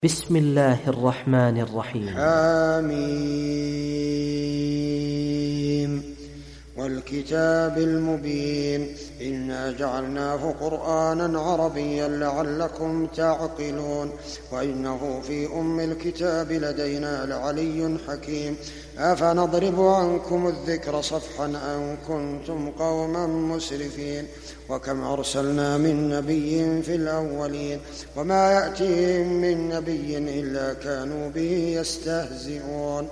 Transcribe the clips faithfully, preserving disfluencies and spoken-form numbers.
بسم الله الرحمن الرحيم. حميم والكتاب المبين إنا جعلناه قرآنا عربيا لعلكم تعقلون وإنه في أم الكتاب لدينا لعلي حكيم أفنضرب عنكم الذكر صفحا أن كنتم قوما مسرفين وكم أرسلنا من نبي في الأولين وما يأتيهم من نبي إلا كانوا به يستهزئون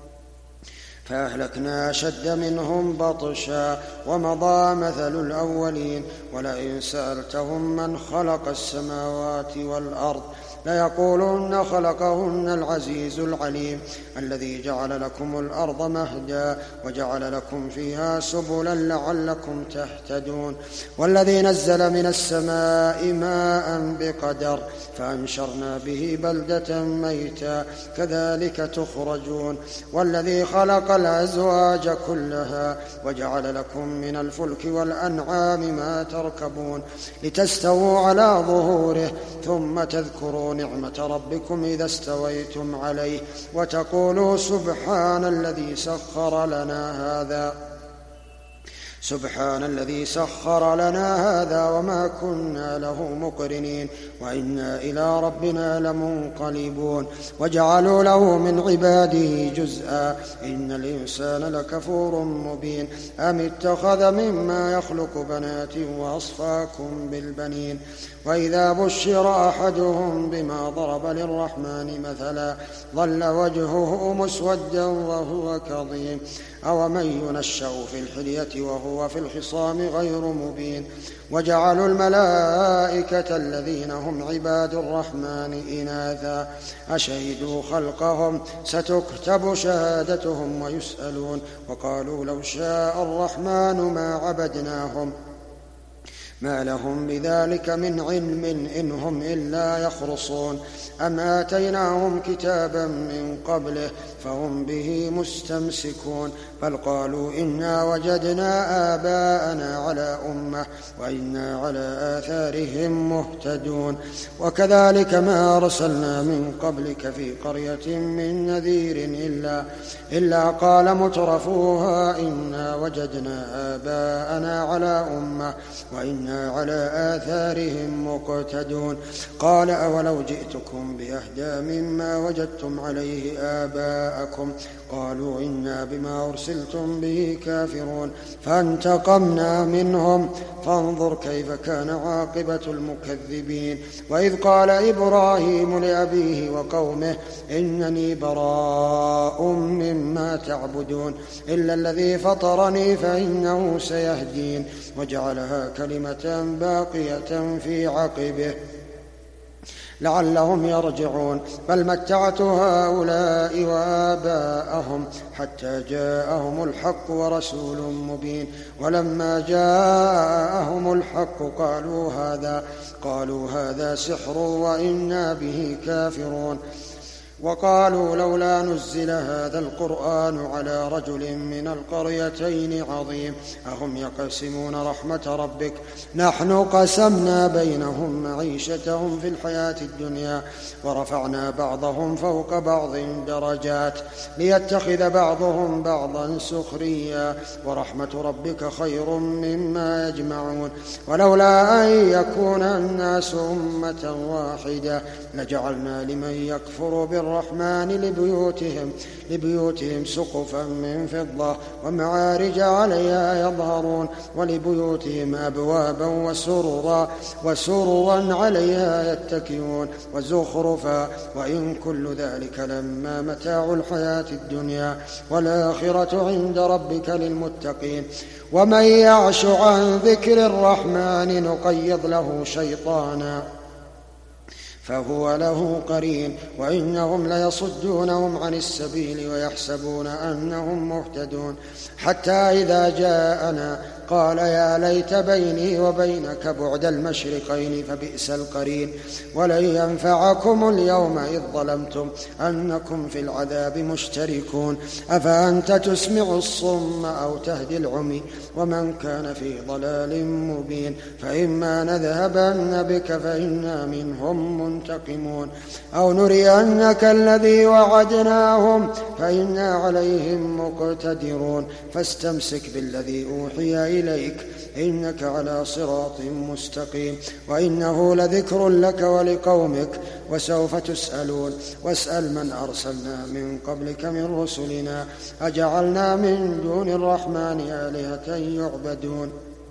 فأهلكنا أشد منهم بطشا ومضى مثل الأولين ولئن سألتهم من خلق السماوات والأرض ليقولن خلقهن العزيز العليم الذي جعل لكم الأرض مهدا وجعل لكم فيها سبلا لعلكم تهتدون والذي نزل من السماء ماء بقدر فأنشرنا به بلدة ميتا كذلك تخرجون والذي خلق الأزواج كلها وجعل لكم من الفلك والأنعام ما تركبون لتستووا على ظهوره ثم تذكروا نعمة ربكم إذا استويتم عليه وتقولوا سبحان الذي سخر لنا هذا سبحان الذي سخر لنا هذا وما كنا له مقرنين وإنا إلى ربنا لمنقلبون وجعلوا له من عباده جزءا إن الإنسان لكفور مبين أم اتخذ مما يخلق بنات وأصفاكم بالبنين وإذا بشر أحدهم بما ضرب للرحمن مثلا ظل وجهه مسودا وهو كظيم أومن ينشأ في الحلية وهو في الخصام غير مبين وجعلوا الملائكة الذين هم عباد الرحمن إناثا أشهدوا خلقهم ستكتب شهادتهم ويسألون وقالوا لو شاء الرحمن ما عبدناهم ما لهم بذلك من علم إن هم إلا يخرصون أم آتيناهم كتابا من قبله فهم به مستمسكون بل قالوا إنا وجدنا آباءنا على أمة وإنا على آثارهم مهتدون وكذلك ما أرسلنا من قبلك في قرية من نذير إلا, إلا قال مترفوها إنا وجدنا آباءنا على أمة وإنا على آثارهم مقتدون قال أولو جئتكم بأهدى مما وجدتم عليه آباءكم قالوا إنا بما أرسلتم به كافرون فانتقمنا منهم فانظر كيف كان عاقبة المكذبين وإذ قال إبراهيم لأبيه وقومه إنني براء مما تعبدون إلا الذي فطرني فإنه سيهدين وجعلها كلمة باقية في عقبه لعلهم يرجعون بل متعت هؤلاء وآباءهم حتى جاءهم الحق ورسول مبين ولما جاءهم الحق قالوا هذا قالوا هذا سحر وإنا به كافرون وقالوا لولا نزل هذا القرآن على رجل من القريتين عظيم أهم يقسمون رحمة ربك نحن قسمنا بينهم معيشتهم في الحياة الدنيا ورفعنا بعضهم فوق بعض درجات ليتخذ بعضهم بعضا سخريا ورحمة ربك خير مما يجمعون ولولا أن يكون الناس أمة واحدة لجعلنا لمن يكفر بالرحمن لبيوتهم, لبيوتهم سقفا من فضة ومعارج عليها يظهرون ولبيوتهم أبوابا وسررا, وسررا عليها يتكئون وزخرفا وإن كل ذلك لما متاع الحياة الدنيا والآخرة عند ربك للمتقين ومن يعش عن ذكر الرحمن نقيض له شيطانا فهو له قرين وإنهم ليصدونهم عن السبيل ويحسبون أنهم مهتدون حتى إذا جاءنا قال يا ليت بيني وبينك بعد المشرقين فبئس القرين. ولن ينفعكم اليوم إذ ظلمتم أنكم في العذاب مشتركون. أفأنت تسمع الصم أو تهدي العمي ومن كان في ضلال مبين. فإما نذهبن بك فإنا منهم منتقمون أو نرينك الذي وعدناهم فإنا عليهم مقتدرون. فاستمسك بالذي أوحي إليك إنك على صراط مستقيم وإنه لذكر لك ولقومك وسوف تسألون. واسأل من أرسلنا من قبلك من رسلنا أجعلنا من دون الرحمن آلهة يعبدون.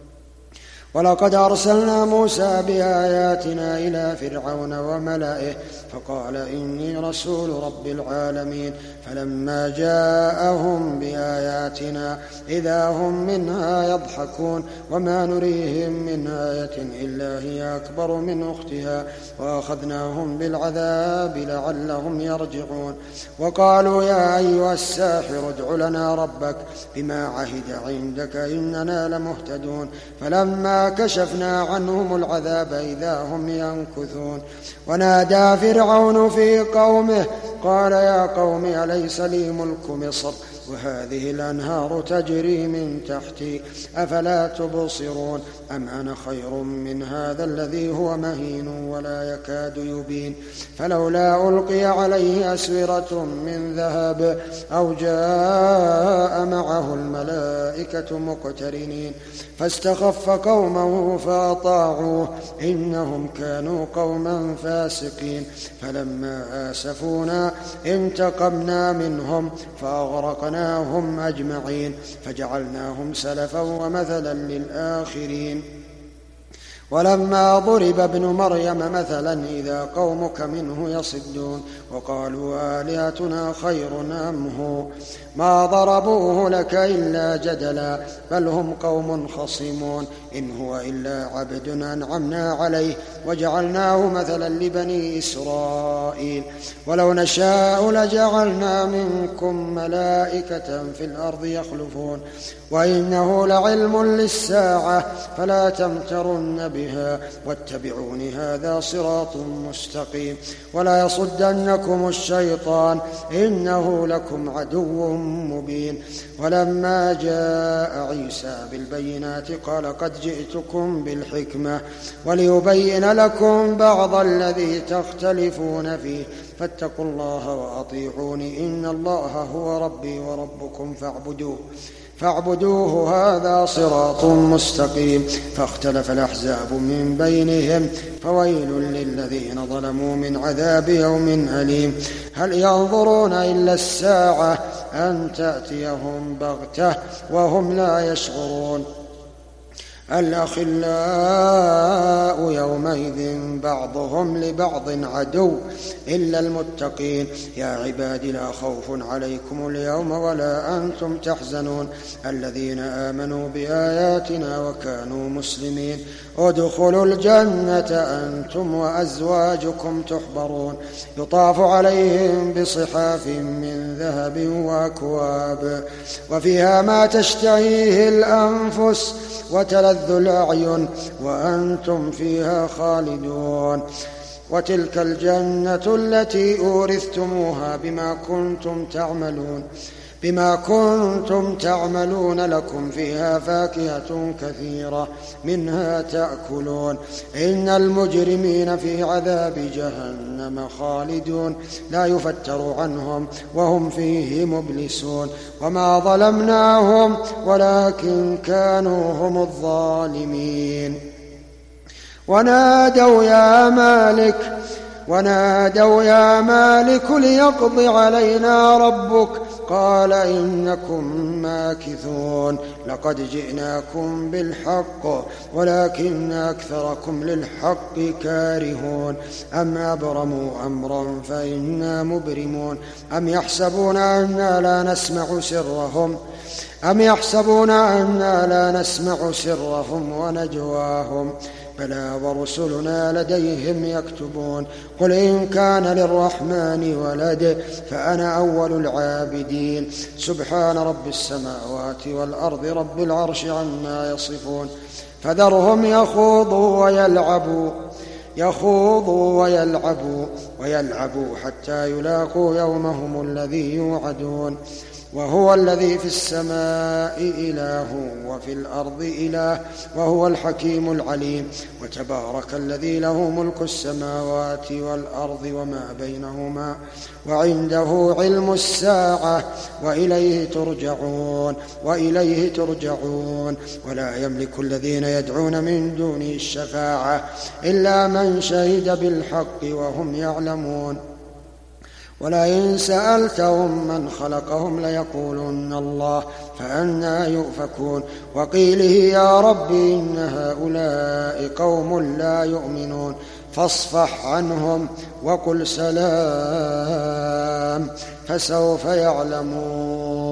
ولقد أرسلنا موسى بآياتنا إلى فرعون وملئه فقال إني رسول رب العالمين. فلما جاءهم بآياتنا إذا هم منها يضحكون وما نريهم من آية إلا هي أكبر من أختها وأخذناهم بالعذاب لعلهم يرجعون. وقالوا يا أيها الساحر ادع لنا ربك بما عهد عندك إننا لمهتدون. فلما كشفنا عنهم العذاب إذا هم ينكثون. ونادى فرعون في قومه قال يا قوم أليس لي ملك مصر وهذه الأنهار تجري من تحتي أفلا تبصرون أم أنا خير من هذا الذي هو مهين ولا يكاد يبين. فلولا ألقي عليه أسورة من ذهب أو جاء معه الملائكة مقترنين فاستخف قومه فأطاعوه إنهم كانوا قوما فاسقين. فلما آسفونا انتقمنا منهم فأغرقناهم أجمعين فجعلناهم سلفا ومثلا للآخرين. ولما ضرب ابن مريم مثلا إذا قومك منه يصدون وقالوا آلهتنا خير أم هو ما ضربوه لك إلا جدلا بل هم قوم خصمون. إن هو إلا عبد أنعمنا عليه وجعلناه مثلا لبني إسرائيل. ولو نشاء لجعلنا منكم ملائكة في الأرض يخلفون وإنه لعلم للساعة فلا تمترن بها واتبعون هذا صراط مستقيم. ولا يصدنكم الشيطان إنه لكم عدو مبين. ولما جاء عيسى بالبينات قال قد جئتكم بالحكمة وليبين لكم بعض الذي تختلفون فيه فاتقوا الله وأطيعوني إن الله هو ربي وربكم فاعبدوه فاعبدوه هذا صراط مستقيم. فاختلف الأحزاب من بينهم فويل للذين ظلموا من عذاب يوم أليم. هل ينظرون إلا الساعة أن تأتيهم بغتة وهم لا يشعرون. الأخلاء يومئذ بعضهم لبعض عدو إلا المتقين. يا عباد لا خوف عليكم اليوم ولا أنتم تحزنون الذين آمنوا بآياتنا وكانوا مسلمين ادخلوا الجنة أنتم وأزواجكم تحبرون يطاف عليهم بصحاف من ذهب وأكواب وفيها ما تشتهيه الأنفس وتلذ الأعين وأنتم فيها خالدون. وتلك الجنة التي أورثتموها بما كنتم تعملون بما كنتم تعملون لكم فيها فاكهة كثيرة منها تأكلون. إن المجرمين في عذاب جهنم خالدون لا يفتر عنهم وهم فيه مبلسون. وما ظلمناهم ولكن كانوا هم الظالمين. ونادوا يا مالك ونادوا يا مالك ليقض علينا ربك قال إنكم ماكثون لقد جئناكم بالحق ولكن أكثركم للحق كارهون. أم أبرموا أمرا فإنا مبرمون أم يحسبون أننا لا نسمع سرهم أم يحسبون أننا لا نسمع سرهم ونجواهم بلى ورسلنا لديهم يكتبون قل إن كان للرحمن ولد فأنا أول العابدين سبحان رب السماوات والأرض رب العرش عما يصفون فذرهم يخوضوا ويلعبوا يخوضوا ويلعبوا ويلعبوا حتى يلاقوا يومهم الذي يوعدون وهو الذي في السماء إله وفي الأرض إله وهو الحكيم العليم وتبارك الذي له ملك السماوات والأرض وما بينهما وعنده علم الساعة وإليه ترجعون وإليه ترجعون ولا يملك الذين يدعون من دونه الشفاعة إلا من شهد بالحق وهم يعلمون ولئن سألتهم من خلقهم ليقولن الله فأنى يؤفكون وقيله يا رب إن هؤلاء قوم لا يؤمنون فاصفح عنهم وقل سلام فسوف يعلمون.